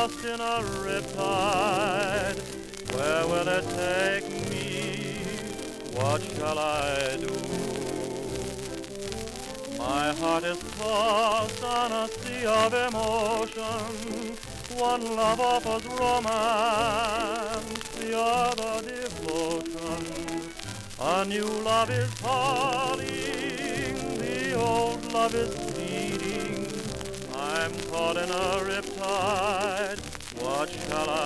lost in a riptide. Where will it take me? What shall I do? My heart is tossed on a sea of emotion. One love offers romance, the other devotion. A new love is calling, the old love is fleeting. I'm caught in a riptide, what shall I